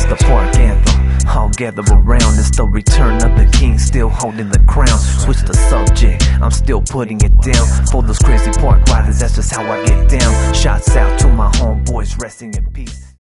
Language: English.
the park anthem. All gather around, it's the return of the king, still holding the crown. Switch the subject, I'm still putting it down. For those crazy park riders, that's just how I get down. Shots out to my homeboys, resting in peace.